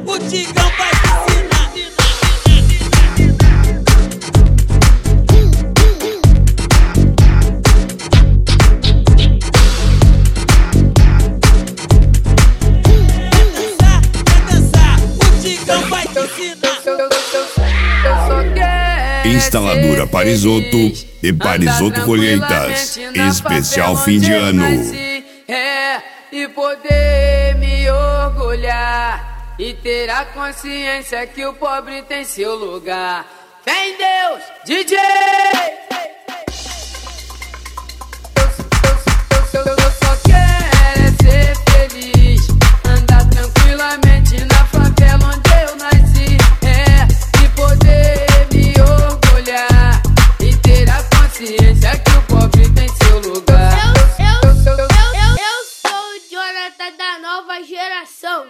o Tigrão vai te ensinar. Quer dançar, o Tigrão vai te ensinar. Instaladora Parisoto e Parisoto Colheitas, especial fim de ano. E poder me orgulhar e ter a consciência que o pobre tem seu lugar. Fé em Deus, DJ! Eu só quero é ser feliz, andar tranquilamente na favela onde eu nasci. E poder me orgulhar e ter a consciência que o pobre tem seu lugar. Jonathan da nova geração.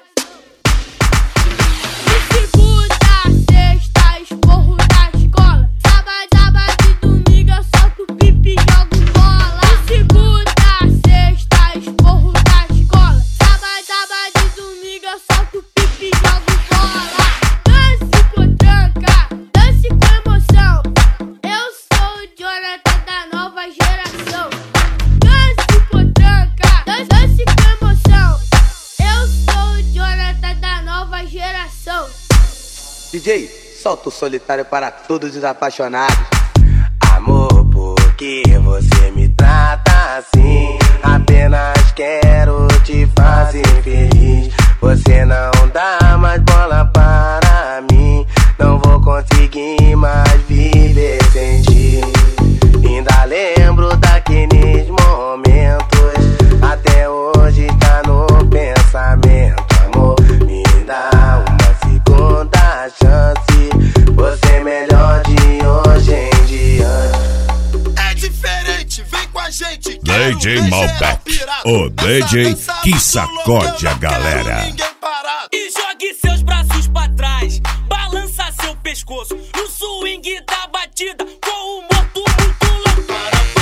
De segunda a sexta, esporro da escola. Sábado e domingo eu solto pipi e jogo bola. De segunda a sexta, esporro da escola. Sábado e domingo eu solto pipi e jogo bola. Dance com tranca, dance com emoção. Eu sou o Jonathan da nova geração. Dance com tranca, dance com emoção. Eu sou o Jonathan da nova geração. DJ, solta o solitário para todos os apaixonados. Amor, por que você me trata assim? Apenas quero te fazer feliz. Você não dá mais bola para mim. Não vou conseguir mais viver sem ti. Ainda lembro daqueles momentos, até hoje tá no pensamento. Amor, me dá uma segunda chance. Você é melhor de hoje em diante. É diferente, vem com a gente. DJ Malbec, o DJ que sacode a galera. E jogue seus braços pra trás, balança seu pescoço no swing da batida, com o morto muito louco.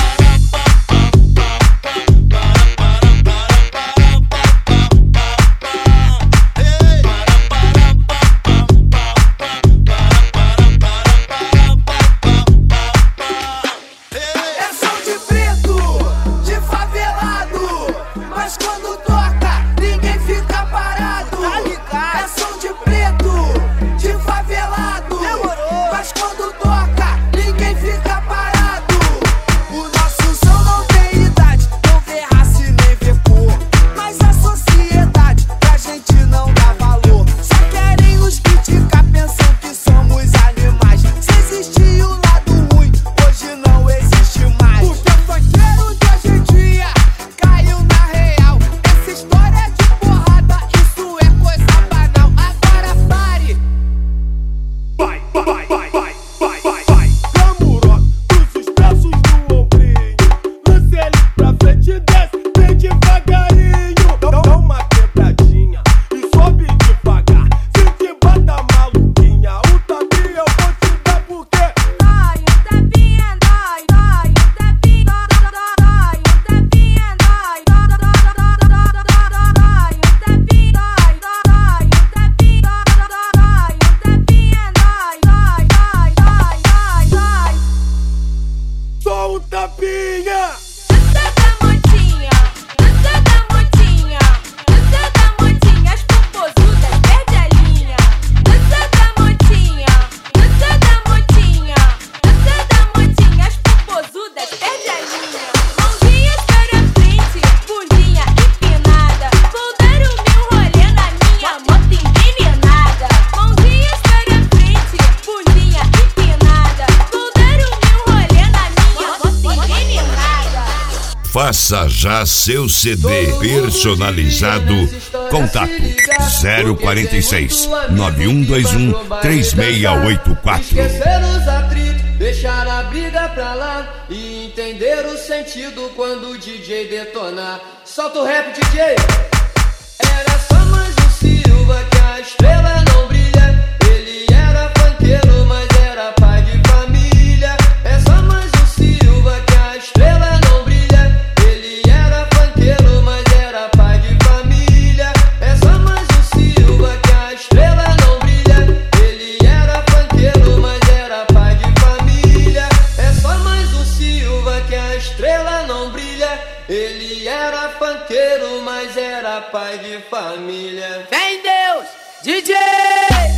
É som de preto, de favelado, mas quando toca, ninguém fica parado. É som de preto, de favelado, mas quando toca, ninguém fica parado. O nosso som não tem idade, não vê raça e nem vê cor, mas a sociedade pra gente não dá valor. Só querem nos criticar, pensam que somos animais. Se existia o lado ruim, hoje não existe mais. Porque o funkeiro de hoje em dia caiu na real. Essa história de porrada, isso é coisa banal. Agora pare. Vai, vai, vai, vai, vai, vai, vai. Camuró, cruza os braços no ombrinho. Lance ele pra frente e desce, vem devagarinho. Dá uma quebradinha e sobe devagar. Se te bata maluquinha, o tapinha eu vou te dar porque Dói, o tapinha dói, dói, o tapinha dói, o tapinha dói, dói, o tapinha dói, o tapinha dói, o tapinha dói. só um tapinha. Dança da motinha, dança da motinha, dança da motinha, as popozudas perde a linha. Dança da motinha, dança da motinha, dança da motinha, as popozudas perde a linha. Mãozinhas para frente, bundinha empinada, vou dar o meu rolê na minha moto envenenada. Mãozinhas para frente, bundinha empinada, vou dar o meu rolê na minha moto envenenada. Faça já seu CD personalizado. Contato 046 9121 3684. Esquecer os atritos, deixar a briga pra lá e entender o sentido quando o DJ detonar. Solta o rap, DJ. Era só mais um Silva que a estrela não brilha. Ele era funkeiro, mas era pai de família. É só mais um Silva que a estrela não brilha. Ele era funkeiro, mas era pai de família. É só mais um Silva que a estrela funkeiro, mas era pai de família. Vem Deus, DJ!